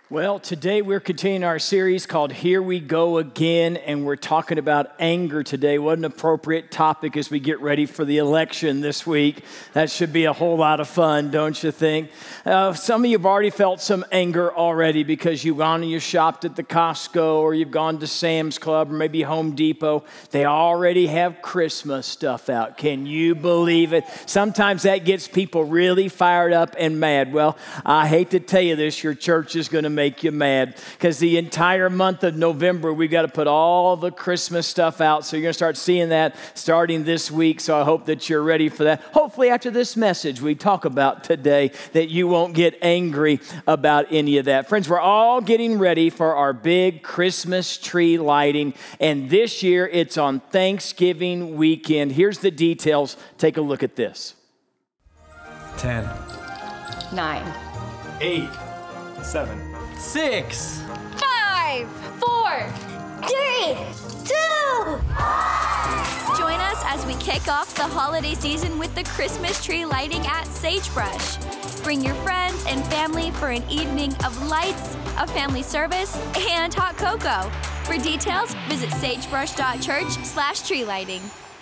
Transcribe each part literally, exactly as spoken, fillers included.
Well, today we're continuing our series called Here We Go Again, and we're talking about anger today. What an appropriate topic as we get ready for the election this week. That should be a whole lot of fun, don't you think? Uh, some of you have already felt some anger already because you've gone and you shopped at the Costco or you've gone to Sam's Club or maybe Home Depot. They already have Christmas stuff out. Can you believe it? Sometimes that gets people really fired up and mad. Well, I hate to tell you this, your church is going to make you mad because the entire month of November, we've got to put all the Christmas stuff out. So you're going to start seeing that starting this week. So I hope that you're ready for that. Hopefully after this message we talk about today that you won't get angry about any of that. Friends, we're all getting ready for our big Christmas tree lighting. And this year it's on Thanksgiving weekend. Here's the details. Take a look at this. ten. Nine. eight. seven. six. Five. Four. Three, two. Join us as we kick off the holiday season with the Christmas tree lighting at Sagebrush. Bring your friends and family for an evening of lights, a family service, and hot cocoa. For details, visit sagebrush.church slash tree lighting.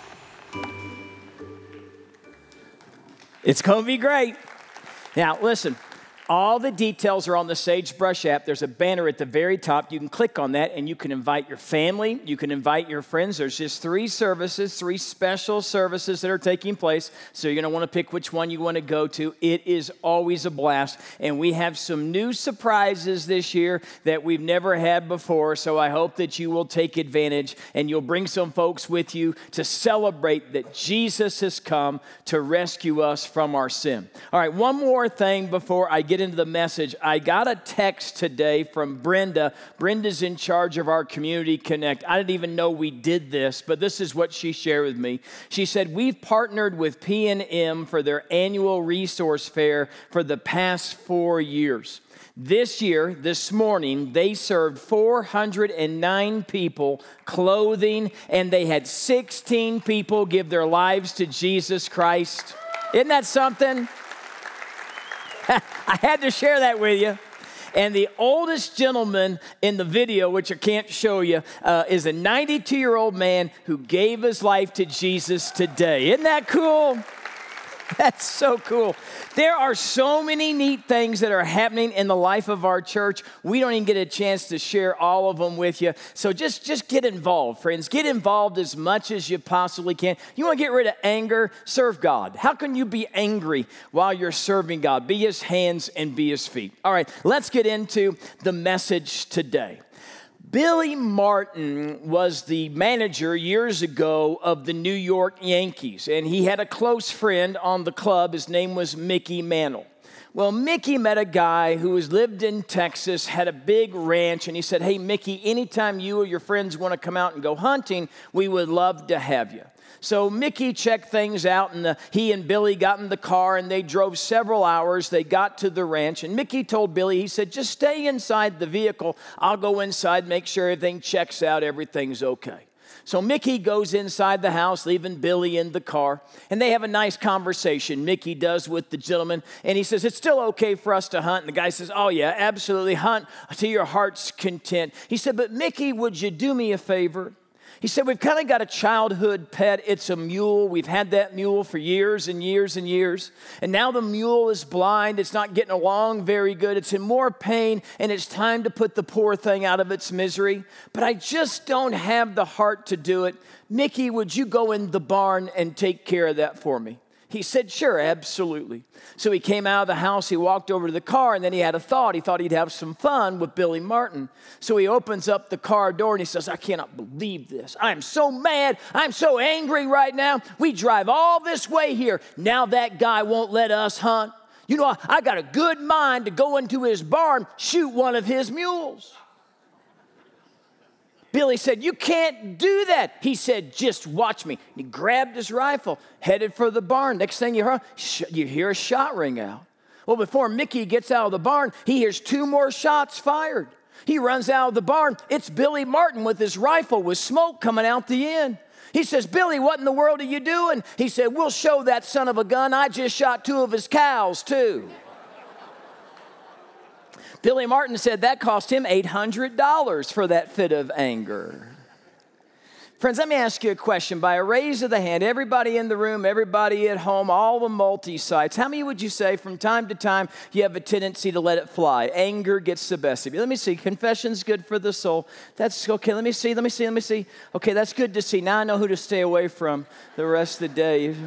It's going to be great. Now, listen. All the details are on the Sagebrush app. There's a banner at the very top. You can click on that and you can invite your family. You can invite your friends. There's just three services, three special services that are taking place. So you're going to want to pick which one you want to go to. It is always a blast. And we have some new surprises this year that we've never had before. So I hope that you will take advantage and you'll bring some folks with you to celebrate that Jesus has come to rescue us from our sin. All right, one more thing before I get into the message. I got a text today from Brenda. Brenda's in charge of our Community Connect. I didn't even know we did this, but this is what she shared with me. She said, we've partnered with P and M for their annual resource fair for the past four years. This year, this morning, they served four hundred nine people clothing, and they had sixteen people give their lives to Jesus Christ. Isn't that something? I had to share that with you. And the oldest gentleman in the video, which I can't show you, uh, is a ninety-two-year-old man who gave his life to Jesus today. Isn't that cool? That's so cool. There are so many neat things that are happening in the life of our church. We don't even get a chance to share all of them with you. So just, just get involved, friends. Get involved as much as you possibly can. You want to get rid of anger? Serve God. How can you be angry while you're serving God? Be his hands and be his feet. All right, let's get into the message today. Billy Martin was the manager years ago of the New York Yankees, and he had a close friend on the club. His name was Mickey Mantle. Well, Mickey met a guy who has lived in Texas, had a big ranch, and he said, hey, Mickey, anytime you or your friends want to come out and go hunting, we would love to have you. So Mickey checked things out, and the, he and Billy got in the car, and they drove several hours. They got to the ranch, and Mickey told Billy, he said, just stay inside the vehicle. I'll go inside, make sure everything checks out, everything's okay. So Mickey goes inside the house, leaving Billy in the car, and they have a nice conversation, Mickey does with the gentleman, and he says, it's still okay for us to hunt. And the guy says, oh yeah, absolutely, hunt to your heart's content. He said, but Mickey, would you do me a favor? He said, we've kind of got a childhood pet. It's a mule. We've had that mule for years and years and years. And now the mule is blind. It's not getting along very good. It's in more pain, and it's time to put the poor thing out of its misery. But I just don't have the heart to do it. Mickey, would you go in the barn and take care of that for me? He said, sure, absolutely. So he came out of the house, he walked over to the car, and then he had a thought. He thought he'd have some fun with Billy Martin. So he opens up the car door and he says, I cannot believe this. I'm so mad. I'm so angry right now. We drive all this way here. Now that guy won't let us hunt. You know, I, I got a good mind to go into his barn, shoot one of his mules. Billy said, you can't do that. He said, just watch me. He grabbed his rifle, headed for the barn. Next thing you hear, you hear a shot ring out. Well, before Mickey gets out of the barn, he hears two more shots fired. He runs out of the barn. It's Billy Martin with his rifle with smoke coming out the end. He says, Billy, what in the world are you doing? He said, we'll show that son of a gun. I just shot two of his cows, too. Billy Martin said that cost him eight hundred dollars for that fit of anger. Friends, let me ask you a question. By a raise of the hand, everybody in the room, everybody at home, all the multi-sites, how many would you say from time to time you have a tendency to let it fly? Anger gets the best of you. Let me see. Confession's good for the soul. That's okay. Let me see. Let me see. Let me see. Okay, that's good to see. Now I know who to stay away from the rest of the day. You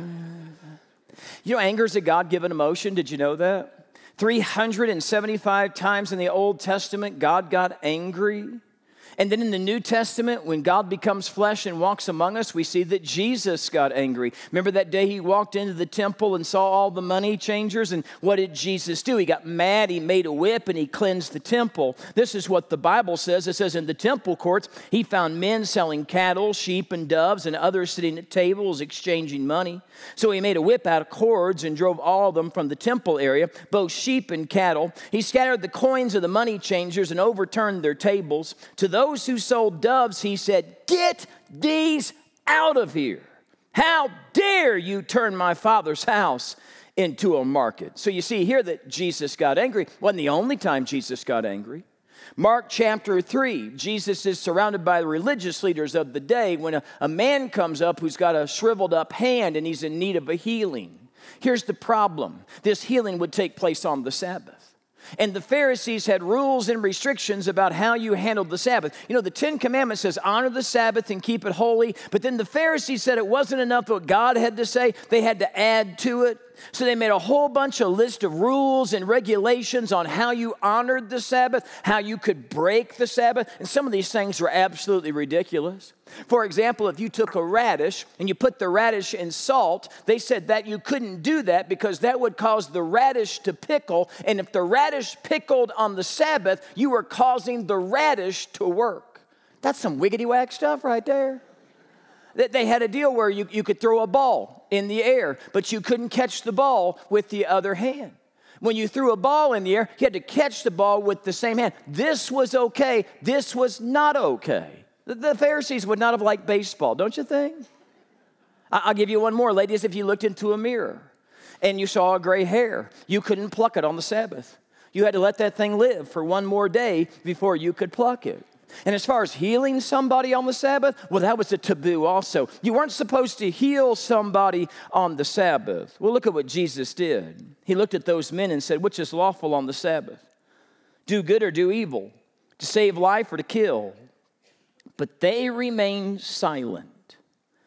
know, anger is a God-given emotion. Did you know that? three hundred seventy-five times in the Old Testament, God got angry. And then in the New Testament, when God becomes flesh and walks among us, we see that Jesus got angry. Remember that day he walked into the temple and saw all the money changers? And what did Jesus do? He got mad, he made a whip, and he cleansed the temple. This is what the Bible says. It says in the temple courts, he found men selling cattle, sheep, and doves, and others sitting at tables exchanging money. So he made a whip out of cords and drove all of them from the temple area, both sheep and cattle. He scattered the coins of the money changers and overturned their tables. To those Those who sold doves, he said, "Get these out of here. How dare you turn my Father's house into a market?" So you see here that Jesus got angry. Wasn't the only time Jesus got angry. Mark chapter three, Jesus is surrounded by the religious leaders of the day when a, a man comes up who's got a shriveled up hand and he's in need of a healing. Here's the problem. This healing would take place on the Sabbath. And the Pharisees had rules and restrictions about how you handled the Sabbath. You know, the Ten Commandments says, honor the Sabbath and keep it holy. But then the Pharisees said it wasn't enough what God had to say. They had to add to it. So they made a whole bunch of list of rules and regulations on how you honored the Sabbath, how you could break the Sabbath. And some of these things were absolutely ridiculous. For example, if you took a radish and you put the radish in salt, they said that you couldn't do that because that would cause the radish to pickle. And if the radish pickled on the Sabbath, you were causing the radish to work. That's some wiggity-wag stuff right there. They had a deal where you, you could throw a ball in the air, but you couldn't catch the ball with the other hand. When you threw a ball in the air, you had to catch the ball with the same hand. This was okay. This was not okay. The, the Pharisees would not have liked baseball, don't you think? I, I'll give you one more. Ladies, if you looked into a mirror and you saw a gray hair, you couldn't pluck it on the Sabbath. You had to let that thing live for one more day before you could pluck it. And as far as healing somebody on the Sabbath, well, that was a taboo also. You weren't supposed to heal somebody on the Sabbath. Well, look at what Jesus did. He looked at those men and said, which is lawful on the Sabbath? Do good or do evil? To save life or to kill? But they remained silent.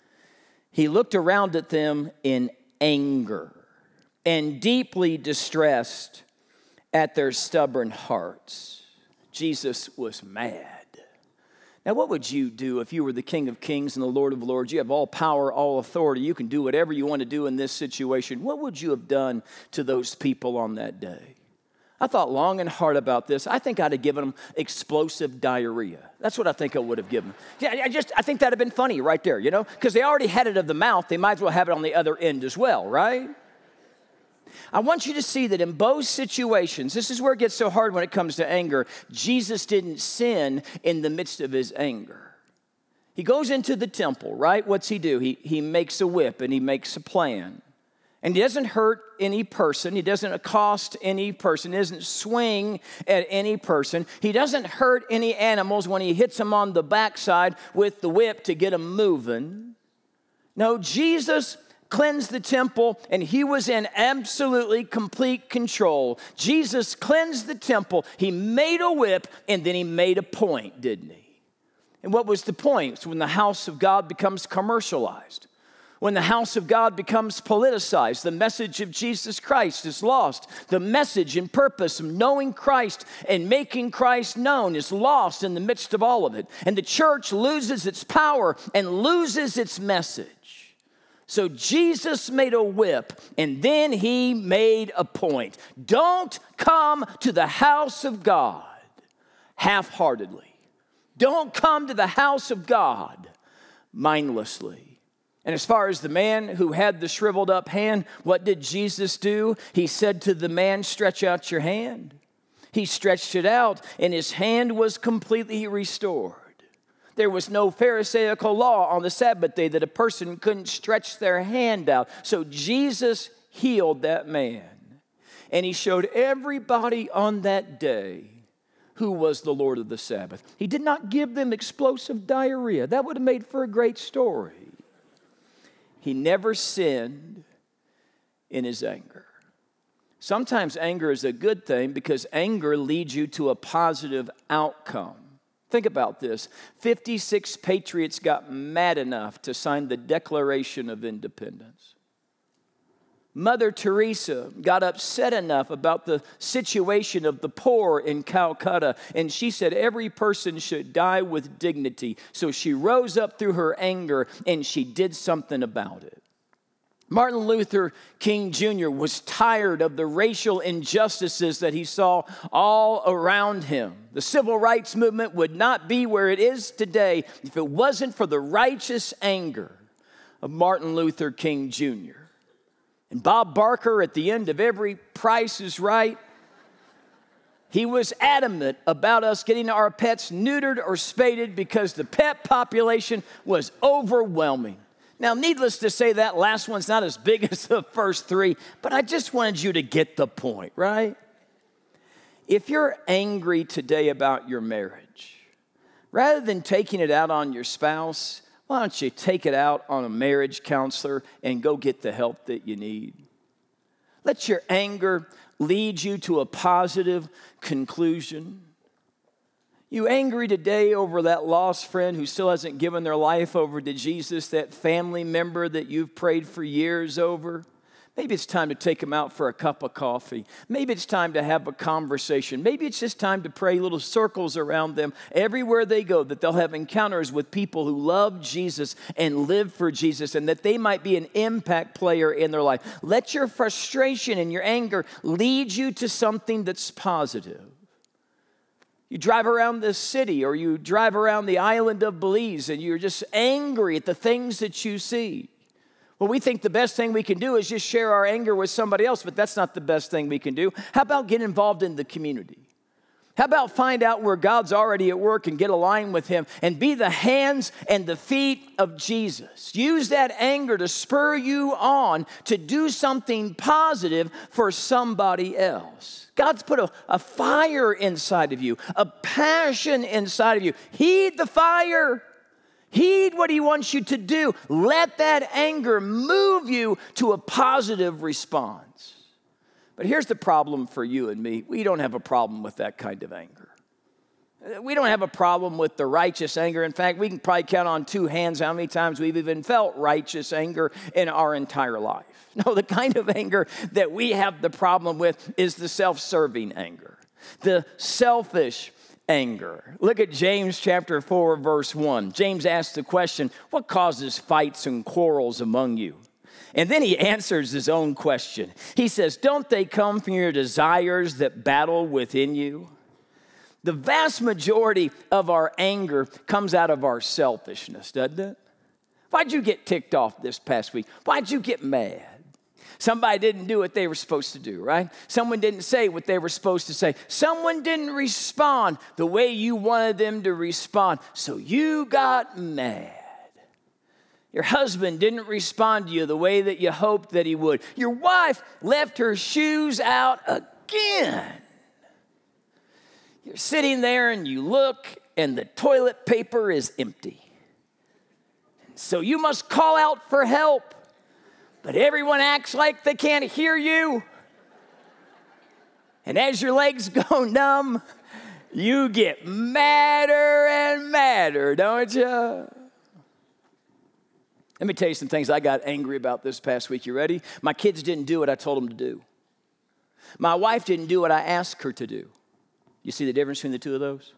He looked around at them in anger and deeply distressed at their stubborn hearts. Jesus was mad. Now, what would you do if you were the King of Kings and the Lord of Lords? You have all power, all authority. You can do whatever you want to do in this situation. What would you have done to those people on that day? I thought long and hard about this. I think I'd have given them explosive diarrhea. That's what I think I would have given them. Yeah, I just I think that'd have been funny right there, you know, because they already had it of the mouth. They might as well have it on the other end as well, right? I want you to see that in both situations, this is where it gets so hard when it comes to anger. Jesus didn't sin in the midst of his anger. He goes into the temple, right? What's he do? He, he makes a whip and he makes a plan. And he doesn't hurt any person. He doesn't accost any person. He doesn't swing at any person. He doesn't hurt any animals when he hits them on the backside with the whip to get them moving. No, Jesus cleansed the temple, and he was in absolutely complete control. Jesus cleansed the temple. He made a whip, and then he made a point, didn't he? And what was the point? It's when the house of God becomes commercialized. When the house of God becomes politicized, the message of Jesus Christ is lost. The message and purpose of knowing Christ and making Christ known is lost in the midst of all of it. And the church loses its power and loses its message. So Jesus made a whip, and then he made a point. Don't come to the house of God half-heartedly. Don't come to the house of God mindlessly. And as far as the man who had the shriveled up hand, what did Jesus do? He said to the man, stretch out your hand. He stretched it out, and his hand was completely restored. There was no Pharisaical law on the Sabbath day that a person couldn't stretch their hand out. So Jesus healed that man. And he showed everybody on that day who was the Lord of the Sabbath. He did not give them explosive diarrhea. That would have made for a great story. He never sinned in his anger. Sometimes anger is a good thing because anger leads you to a positive outcome. Think about this. fifty-six patriots got mad enough to sign the Declaration of Independence. Mother Teresa got upset enough about the situation of the poor in Calcutta, and she said every person should die with dignity. So she rose up through her anger, and she did something about it. Martin Luther King Junior was tired of the racial injustices that he saw all around him. The civil rights movement would not be where it is today if it wasn't for the righteous anger of Martin Luther King Junior And Bob Barker, at the end of every Price is Right, he was adamant about us getting our pets neutered or spaded because the pet population was overwhelming. Now, needless to say, that last one's not as big as the first three, but I just wanted you to get the point, right? If you're angry today about your marriage, rather than taking it out on your spouse, why don't you take it out on a marriage counselor and go get the help that you need? Let your anger lead you to a positive conclusion. You angry today over that lost friend who still hasn't given their life over to Jesus, that family member that you've prayed for years over? Maybe it's time to take them out for a cup of coffee. Maybe it's time to have a conversation. Maybe it's just time to pray little circles around them everywhere they go, that they'll have encounters with people who love Jesus and live for Jesus, and that they might be an impact player in their life. Let your frustration and your anger lead you to something that's positive. You drive around the city or you drive around the island of Belize and you're just angry at the things that you see. Well, we think the best thing we can do is just share our anger with somebody else, but that's not the best thing we can do. How about get involved in the community? How about find out where God's already at work and get aligned with Him and be the hands and the feet of Jesus? Use that anger to spur you on to do something positive for somebody else. God's put a, a fire inside of you, a passion inside of you. Heed the fire. Heed what He wants you to do. Let that anger move you to a positive response. But here's the problem for you and me. We don't have a problem with that kind of anger. We don't have a problem with the righteous anger. In fact, we can probably count on two hands how many times we've even felt righteous anger in our entire life. No, the kind of anger that we have the problem with is the self-serving anger, the selfish anger. Look at James chapter four, verse one. James asks the question, what causes fights and quarrels among you? And then he answers his own question. He says, don't they come from your desires that battle within you? The vast majority of our anger comes out of our selfishness, doesn't it? Why'd you get ticked off this past week? Why'd you get mad? Somebody didn't do what they were supposed to do, right? Someone didn't say what they were supposed to say. Someone didn't respond the way you wanted them to respond, so you got mad. Your husband didn't respond to you the way that you hoped that he would. Your wife left her shoes out again. You're sitting there and you look and the toilet paper is empty. So you must call out for help, but everyone acts like they can't hear you. And as your legs go numb, you get madder and madder, don't you? Let me tell you some things I got angry about this past week. You ready? My kids didn't do what I told them to do. My wife didn't do what I asked her to do. You see the difference between the two of those?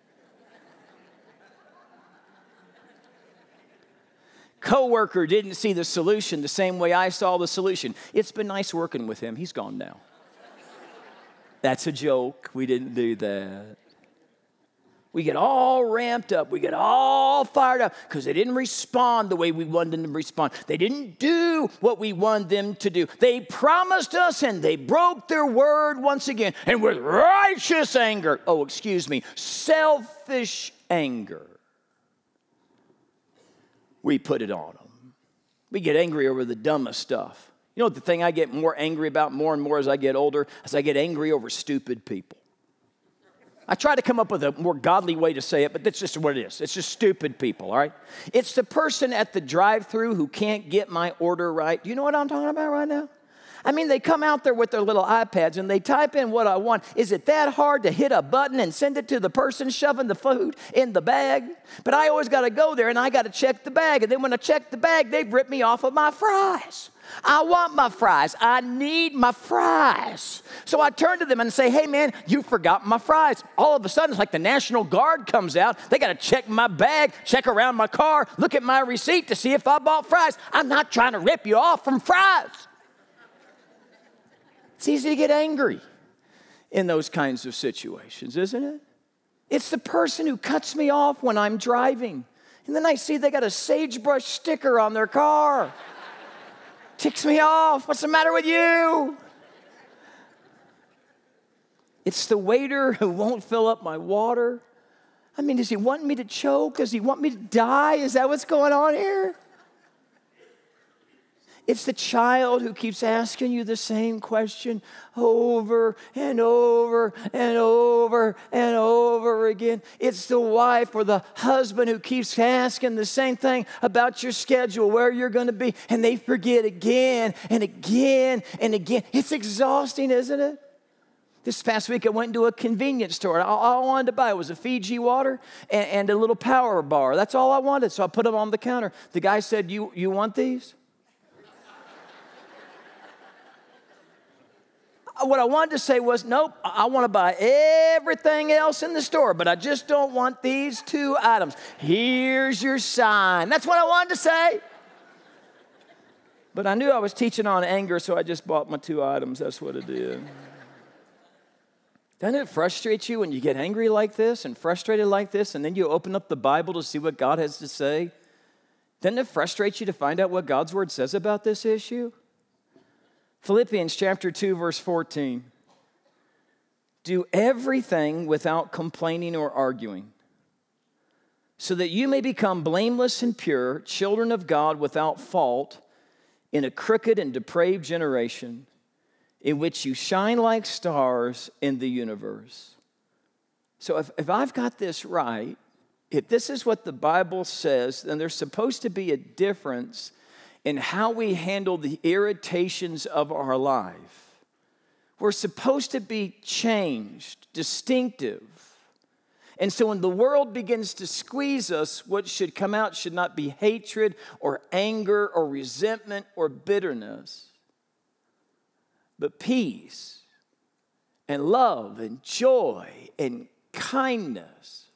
Coworker didn't see the solution the same way I saw the solution. It's been nice working with him. He's gone now. That's a joke. We didn't do that. We get all ramped up. We get all fired up because they didn't respond the way we wanted them to respond. They didn't do what we wanted them to do. They promised us and they broke their word once again. And with righteous anger, oh, excuse me, selfish anger, we put it on them. We get angry over the dumbest stuff. You know what the thing I get more angry about more and more as I get older? As I get angry over stupid people. I try to come up with a more godly way to say it, but that's just what it is. It's just stupid people, all right? It's the person at the drive-thru who can't get my order right. Do you know what I'm talking about right now? I mean, they come out there with their little iPads and they type in what I want. Is it that hard to hit a button and send it to the person shoving the food in the bag? But I always got to go there and I got to check the bag. And then when I check the bag, they've ripped me off of my fries. I want my fries. I need my fries. So I turn to them and say, hey, man, you forgot my fries. All of a sudden, it's like the National Guard comes out. They got to check my bag, check around my car, look at my receipt to see if I bought fries. I'm not trying to rip you off from fries. It's easy to get angry in those kinds of situations, isn't it? It's the person who cuts me off when I'm driving. And then I see they got a sagebrush sticker on their car. Ticks me off. What's the matter with you? It's the waiter who won't fill up my water. I mean, does he want me to choke? Does he want me to die? Is that what's going on here? It's the child who keeps asking you the same question over and over and over and over again. It's the wife or the husband who keeps asking the same thing about your schedule, where you're going to be, and they forget again and again and again. It's exhausting, isn't it? This past week, I went into a convenience store. All, all I wanted to buy was a Fiji water and, and a little power bar. That's all I wanted, so I put them on the counter. The guy said, you, you want these? What I wanted to say was, nope, I want to buy everything else in the store, but I just don't want these two items. Here's your sign. That's what I wanted to say. But I knew I was teaching on anger, so I just bought my two items. That's what it did. Doesn't it frustrate you when you get angry like this and frustrated like this, and then you open up the Bible to see what God has to say? Doesn't it frustrate you to find out what God's Word says about this issue? Philippians chapter two, verse fourteen. Do everything without complaining or arguing, so that you may become blameless and pure, children of God without fault, in a crooked and depraved generation, in which you shine like stars in the universe. So if, if I've got this right, if this is what the Bible says, then there's supposed to be a difference in how we handle the irritations of our life. We're supposed to be changed, distinctive. And so when the world begins to squeeze us, what should come out should not be hatred or anger or resentment or bitterness, but peace and love and joy and kindness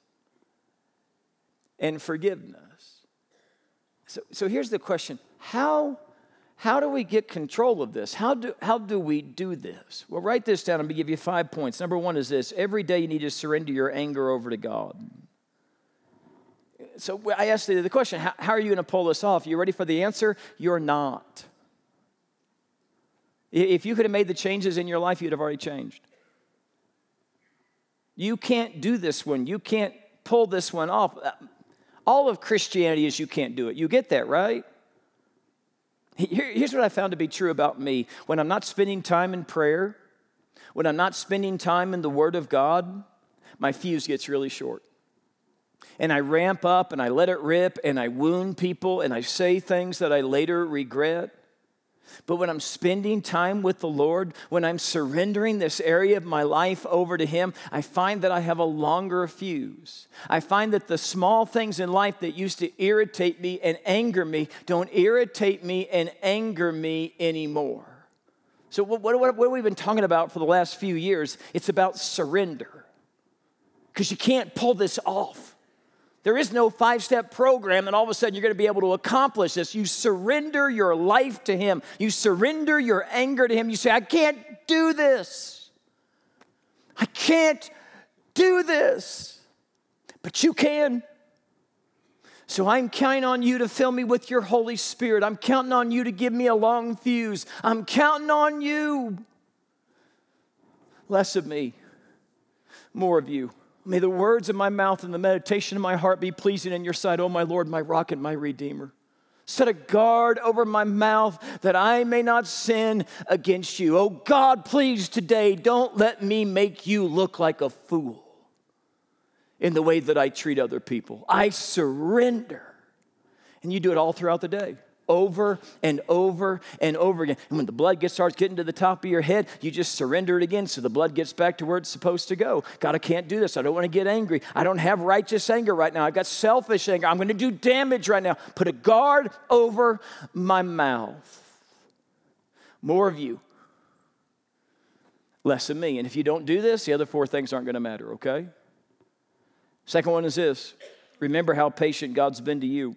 and forgiveness. So, so here's the question. How, how do we get control of this? How do, how do we do this? Well, write this down. I'm going to give you five points. Number one is this. Every day you need to surrender your anger over to God. So I asked you the question, how, how are you going to pull this off? You ready for the answer? You're not. If you could have made the changes in your life, you'd have already changed. You can't do this one. You can't pull this one off. All of Christianity is you can't do it. You get that, right? Here, here's what I found to be true about me. When I'm not spending time in prayer, when I'm not spending time in the Word of God, my fuse gets really short. And I ramp up and I let it rip and I wound people and I say things that I later regret. But when I'm spending time with the Lord, when I'm surrendering this area of my life over to Him, I find that I have a longer fuse. I find that the small things in life that used to irritate me and anger me don't irritate me and anger me anymore. So what, what, what have we been talking about for the last few years? It's about surrender. Because you can't pull this off. There is no five-step program and all of a sudden you're going to be able to accomplish this. You surrender your life to Him. You surrender your anger to Him. You say, I can't do this. I can't do this. But you can. So I'm counting on you to fill me with your Holy Spirit. I'm counting on you to give me a long fuse. I'm counting on you. Less of me, more of you. May the words of my mouth and the meditation of my heart be pleasing in your sight, O my Lord, my rock and my Redeemer. Set a guard over my mouth that I may not sin against you. Oh God, please today don't let me make you look like a fool. in the way that I treat other people. I surrender. And you do it all throughout the day, over and over and over again. And when the blood gets, starts getting to the top of your head, you just surrender it again so the blood gets back to where it's supposed to go. God, I can't do this. I don't want to get angry. I don't have righteous anger right now. I've got selfish anger. I'm going to do damage right now. Put a guard over my mouth. More of you, less of me. And if you don't do this, the other four things aren't going to matter, okay? Second one is this. Remember how patient God's been to you.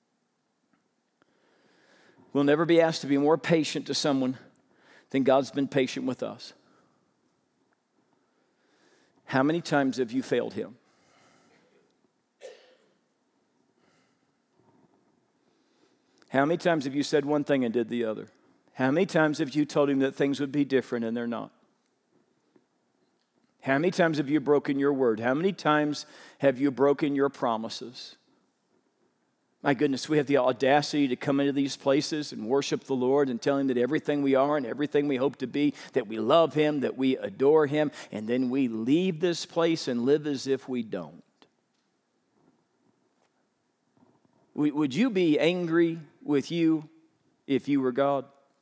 We'll never be asked to be more patient to someone than God's been patient with us. How many times have you failed him? How many times have you said one thing and did the other? How many times have you told him that things would be different and they're not? How many times have you broken your word? How many times have you broken your promises? My goodness, we have the audacity to come into these places and worship the Lord and tell him that everything we are and everything we hope to be, that we love him, that we adore him, and then we leave this place and live as if we don't. Would you be angry with you if you were God?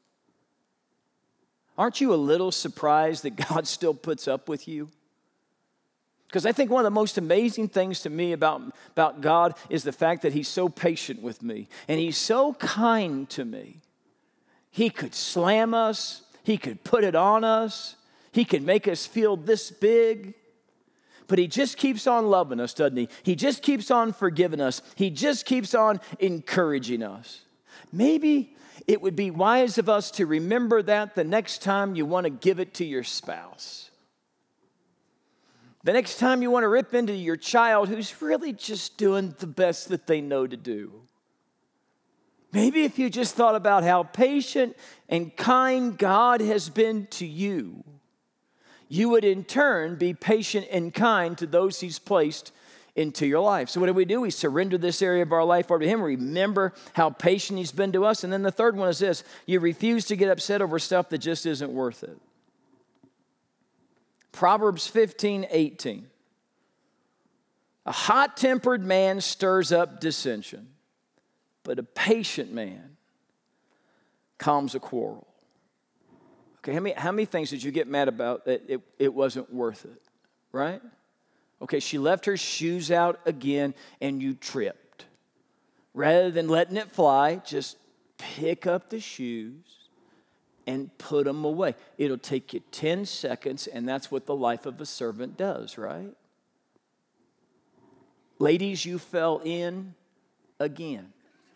Aren't you a little surprised that God still puts up with you? Because I think one of the most amazing things to me about, about God is the fact that he's so patient with me and he's so kind to me. He could slam us. He could put it on us. He could make us feel this big. But he just keeps on loving us, doesn't he? He just keeps on forgiving us. He just keeps on encouraging us. Maybe it would be wise of us to remember that the next time you want to give it to your spouse. The next time you want to rip into your child who's really just doing the best that they know to do. Maybe if you just thought about how patient and kind God has been to you, you would in turn be patient and kind to those he's placed into your life. So what do we do? We surrender this area of our life over to him. Remember how patient he's been to us. And then the third one is this. You refuse to get upset over stuff that just isn't worth it. Proverbs fifteen eighteen. A hot-tempered man stirs up dissension, but a patient man calms a quarrel. Okay, how many, how many things did you get mad about that it, it wasn't worth it, right? Okay, she left her shoes out again and you tripped. Rather than letting it fly, just pick up the shoes and put them away. It'll take you ten seconds, and that's what the life of a servant does, right? Ladies, you fell in again.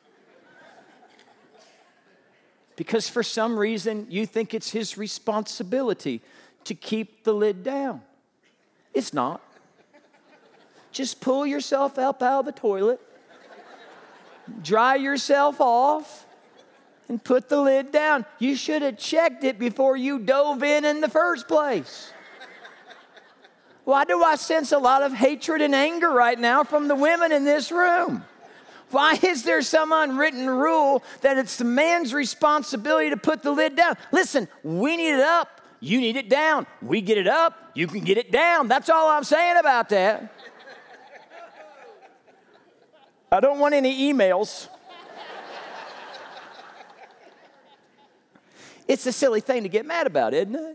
Because for some reason, you think it's his responsibility to keep the lid down. It's not. Just pull yourself up out of the toilet, dry yourself off, and put the lid down. You should have checked it before you dove in in the first place. Why do I sense a lot of hatred and anger right now from the women in this room? Why is there some unwritten rule that it's the man's responsibility to put the lid down? Listen, we need it up. You need it down. We get it up. You can get it down. That's all I'm saying about that. I don't want any emails. It's a silly thing to get mad about, isn't it?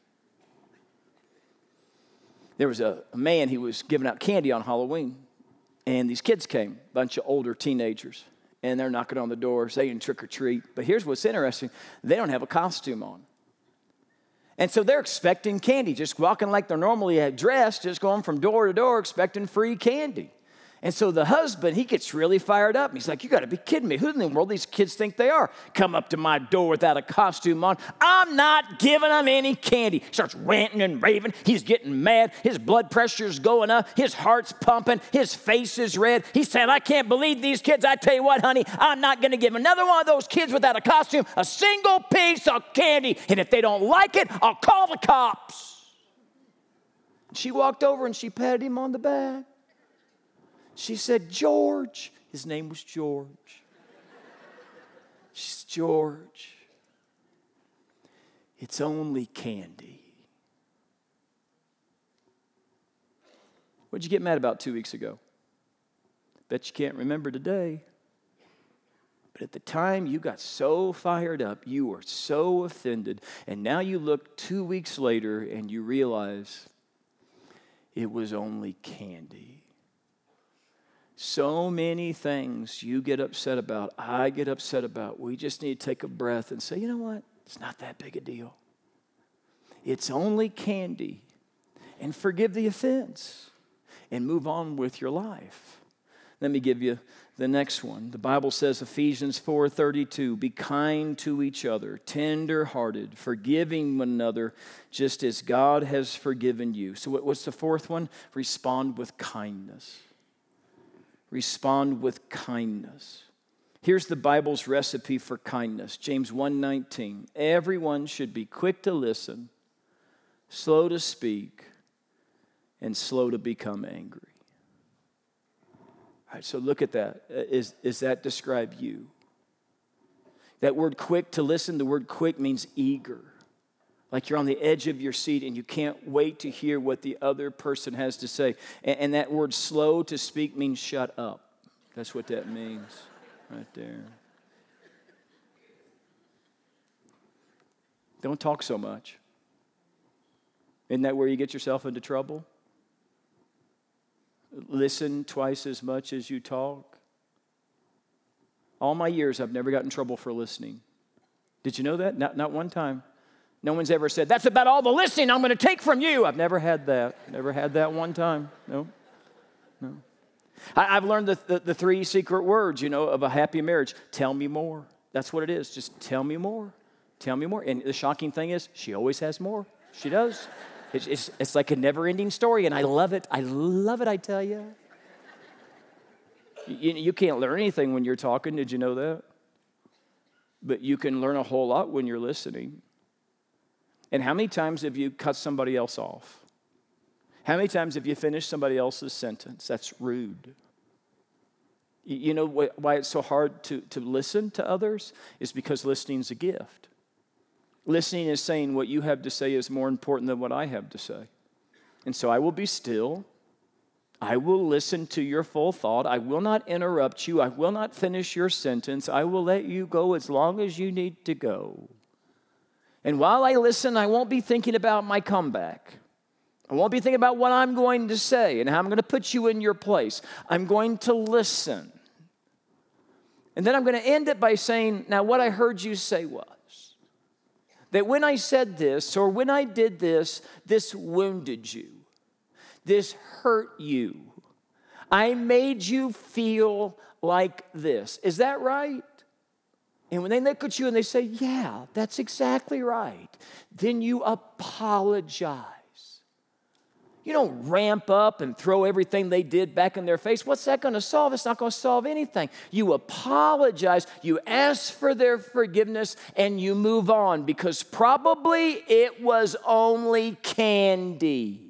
There was a, a man, he was giving out candy on Halloween. And these kids came, a bunch of older teenagers. And they're knocking on the door saying trick or treat. But here's what's interesting. They don't have a costume on. And so they're expecting candy, just walking like they're normally dressed, just going from door to door expecting free candy. And so the husband, he gets really fired up. He's like, you got to be kidding me. Who in the world these kids think they are? Come up to my door without a costume on. I'm not giving them any candy. He starts ranting and raving. He's getting mad. His blood pressure's going up. His heart's pumping. His face is red. He's saying, I can't believe these kids. I tell you what, honey, I'm not going to give another one of those kids without a costume a single piece of candy. And if they don't like it, I'll call the cops. She walked over and she patted him on the back. She said, George. His name was George. She said, George, it's only candy. What'd you get mad about two weeks ago? Bet you can't remember today. But at the time, you got so fired up, you were so offended, and now you look two weeks later and you realize it was only candy. So many things you get upset about, I get upset about. We just need to take a breath and say, you know what? It's not that big a deal. It's only candy. And forgive the offense and move on with your life. Let me give you the next one. The Bible says, Ephesians four thirty-two, be kind to each other, tender-hearted, forgiving one another, just as God has forgiven you. So what's the fourth one? Respond with kindness. Respond with kindness. Here's the Bible's recipe for kindness. James one nineteen, everyone should be quick to listen, slow to speak, and slow to become angry. All right, so look at that. Is, is that describe you? That word quick to listen, the word quick means eager. Like you're on the edge of your seat and you can't wait to hear what the other person has to say. And, and that word slow to speak means shut up. That's what that means right there. Don't talk so much. Isn't that where you get yourself into trouble? Listen twice as much as you talk. All my years, I've never gotten in trouble for listening. Did you know that? Not, not one time. No one's ever said, that's about all the listening I'm going to take from you. I've never had that. Never had that one time. No, no. I, I've learned the, the, the three secret words, you know, of a happy marriage. Tell me more. That's what it is. Just tell me more. Tell me more. And the shocking thing is, she always has more. She does. It's, it's, it's like a never-ending story, and I love it. I love it, I tell you. you. You can't learn anything when you're talking. Did you know that? But you can learn a whole lot when you're listening. And how many times have you cut somebody else off? How many times have you finished somebody else's sentence? That's rude. You know why it's so hard to, to listen to others? It's because listening's a gift. Listening is saying what you have to say is more important than what I have to say. And so I will be still. I will listen to your full thought. I will not interrupt you. I will not finish your sentence. I will let you go as long as you need to go. And while I listen, I won't be thinking about my comeback. I won't be thinking about what I'm going to say and how I'm going to put you in your place. I'm going to listen. And then I'm going to end it by saying, now what I heard you say was, that when I said this, or when I did this, this wounded you. This hurt you. I made you feel like this. Is that right? And when they look at you and they say, yeah, that's exactly right, then you apologize. You don't ramp up and throw everything they did back in their face. What's that going to solve? It's not going to solve anything. You apologize, you ask for their forgiveness, and you move on because probably it was only candy.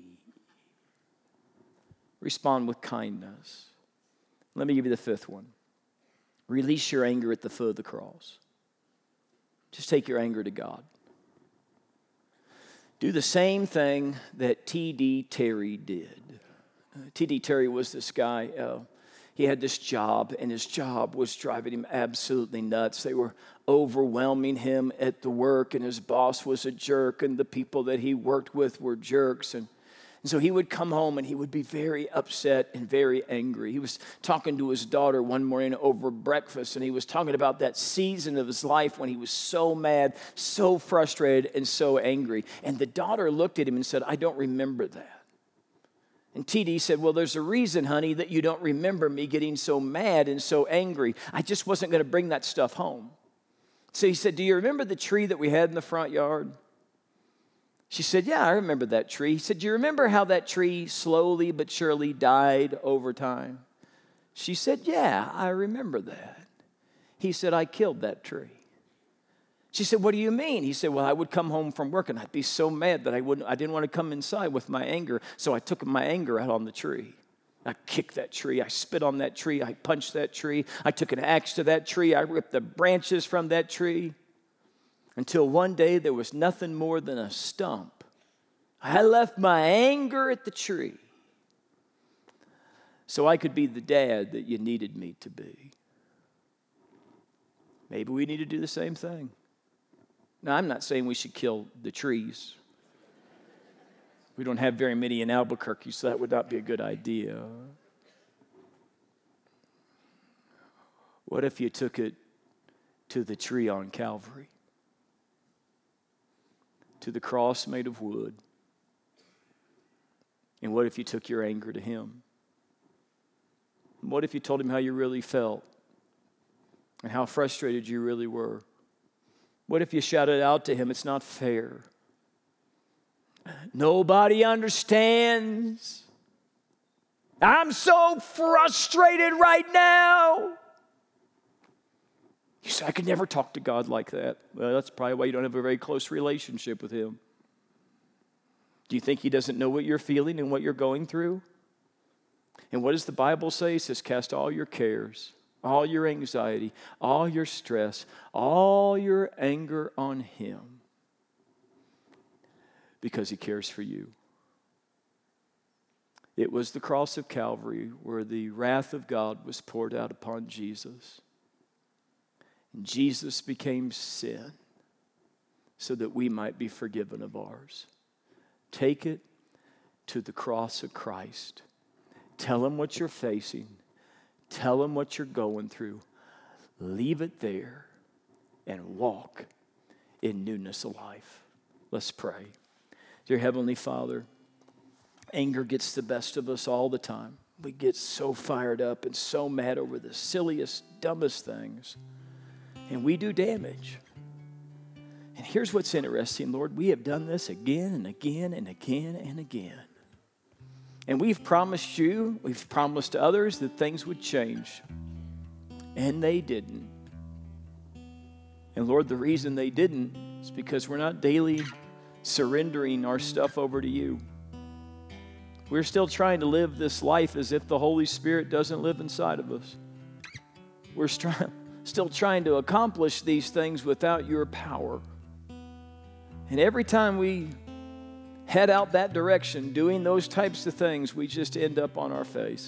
Respond with kindness. Let me give you the fifth one. Release your anger at the foot of the cross. Just take your anger to God. Do the same thing that T D Terry did. Uh, T D Terry was this guy. Uh, he had this job, and his job was driving him absolutely nuts. They were overwhelming him at the work, and his boss was a jerk, and the people that he worked with were jerks. And And so he would come home and he would be very upset and very angry. He was talking to his daughter one morning over breakfast, and he was talking about that season of his life when he was so mad, so frustrated, and so angry. And the daughter looked at him and said, I don't remember that. And T D said, well, there's a reason, honey, that you don't remember me getting so mad and so angry. I just wasn't going to bring that stuff home. So he said, do you remember the tree that we had in the front yard? She said, yeah, I remember that tree. He said, do you remember how that tree slowly but surely died over time? She said, yeah, I remember that. He said, I killed that tree. She said, what do you mean? He said, well, I would come home from work and I'd be so mad that I wouldn't, I didn't want to come inside with my anger, so I took my anger out on the tree. I kicked that tree. I spit on that tree. I punched that tree. I took an axe to that tree. I ripped the branches from that tree. Until one day there was nothing more than a stump. I left my anger at the tree. so I could be the dad that you needed me to be. Maybe we need to do the same thing. Now, I'm not saying we should kill the trees. We don't have very many in Albuquerque, so that would not be a good idea. What if you took it to the tree on Calvary? To the cross made of wood? And what if you took your anger to him? And what if you told him how you really felt and how frustrated you really were? What if you shouted out to him, it's not fair? Nobody understands. I'm so frustrated right now. You say, I could never talk to God like that. Well, that's probably why you don't have a very close relationship with him. Do you think he doesn't know what you're feeling and what you're going through? And what does the Bible say? It says, cast all your cares, all your anxiety, all your stress, all your anger on him, because he cares for you. It was the cross of Calvary where the wrath of God was poured out upon Jesus. And Jesus became sin so that we might be forgiven of ours. Take it to the cross of Christ. Tell him what you're facing. Tell him what you're going through. Leave it there and walk in newness of life. Let's pray. Dear Heavenly Father, anger gets the best of us all the time. We get so fired up and so mad over the silliest, dumbest things. And we do damage. And here's what's interesting, Lord. We have done this again and again and again and again. And we've promised you, we've promised others that things would change. And they didn't. And Lord, the reason they didn't is because we're not daily surrendering our stuff over to you. We're still trying to live this life as if the Holy Spirit doesn't live inside of us. We're stri- still trying to accomplish these things without your power. And every time we head out that direction, doing those types of things, we just end up on our face.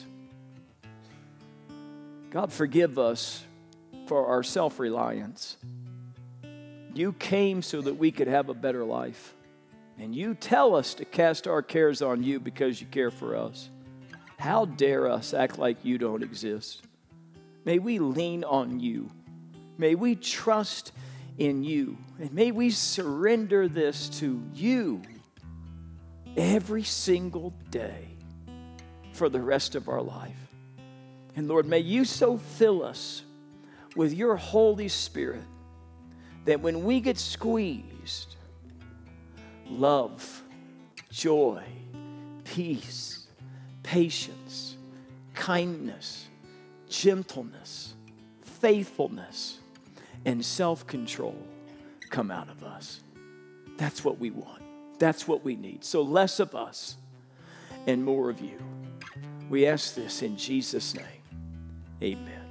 God, forgive us for our self-reliance. You came so that we could have a better life. And you tell us to cast our cares on you because you care for us. How dare us act like you don't exist? May we lean on you. May we trust in you. And may we surrender this to you every single day for the rest of our life. And Lord, may you so fill us with your Holy Spirit that when we get squeezed, love, joy, peace, patience, kindness, gentleness, faithfulness, and self-control come out of us. That's what we want. That's what we need. So less of us and more of you. We ask this in Jesus' name. Amen.